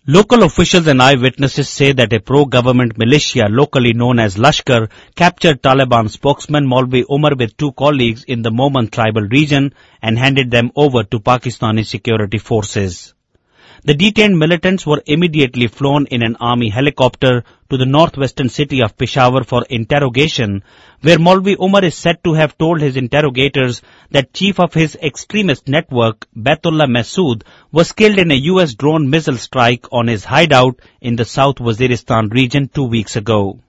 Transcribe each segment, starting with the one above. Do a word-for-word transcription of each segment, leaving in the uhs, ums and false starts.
Local officials and eyewitnesses say that a pro-government militia locally known as Lashkar captured Taliban spokesman Maulvi Umar with two colleagues in the Mohmand tribal region and handed them over to Pakistani security forces. The detained militants were immediately flown in an army helicopter to the northwestern city of Peshawar for interrogation, where Maulvi Umar is said to have told his interrogators that chief of his extremist network, Baitullah Masood, was killed in a U S drone missile strike on his hideout in the South Waziristan region two weeks ago.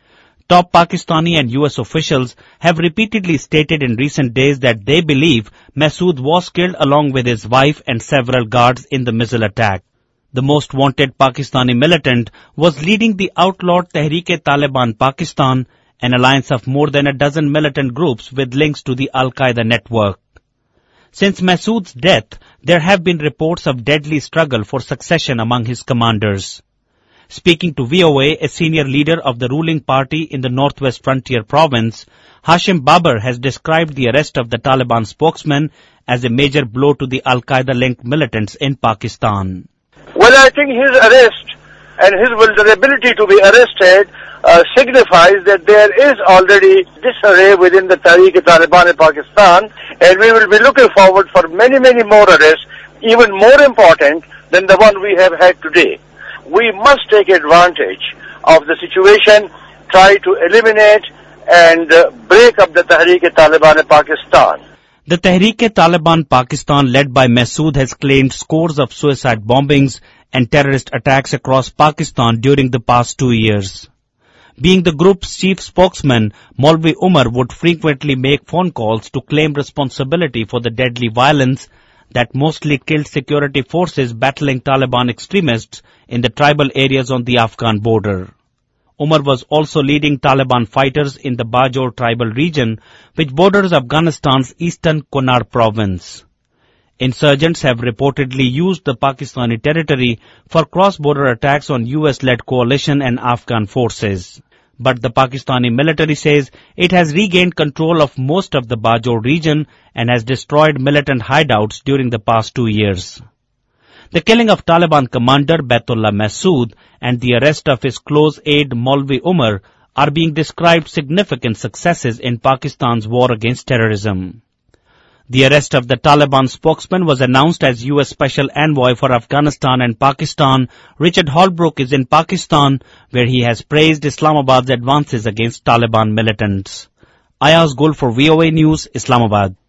Top Pakistani and U S officials have repeatedly stated in recent days that they believe Masood was killed along with his wife and several guards in the missile attack. The most wanted Pakistani militant was leading the outlawed Tehreek-e-Taliban Pakistan, an alliance of more than a dozen militant groups with links to the Al-Qaeda network. Since Masood's death, there have been reports of deadly struggle for succession among his commanders. Speaking to V O A, a senior leader of the ruling party in the Northwest Frontier province, Hashim Babar has described the arrest of the Taliban spokesman as a major blow to the Al-Qaeda-linked militants in Pakistan. Well, I think his arrest and his vulnerability to be arrested uh, signifies that there is already disarray within the Tehreek-e-Taliban in Pakistan, and we will be looking forward for many, many more arrests, even more important than the one we have had today. We must take advantage of the situation, try to eliminate and uh, break up the Tehreek-e-Taliban in Pakistan. The Tehreek-e-Taliban Pakistan led by Masood has claimed scores of suicide bombings and terrorist attacks across Pakistan during the past two years. Being the group's chief spokesman, Maulvi Umar would frequently make phone calls to claim responsibility for the deadly violence that mostly killed security forces battling Taliban extremists in the tribal areas on the Afghan border. Umar was also leading Taliban fighters in the Bajour tribal region, which borders Afghanistan's eastern Kunar province. Insurgents have reportedly used the Pakistani territory for cross-border attacks on U S-led coalition and Afghan forces. But the Pakistani military says it has regained control of most of the Bajour region and has destroyed militant hideouts during the past two years. The killing of Taliban commander Baitullah Masood and the arrest of his close aide Maulvi Umar are being described significant successes in Pakistan's war against terrorism. The arrest of the Taliban spokesman was announced as U S Special Envoy for Afghanistan and Pakistan. Richard Holbrooke is in Pakistan, where he has praised Islamabad's advances against Taliban militants. Ayaz Gul for V O A News, Islamabad.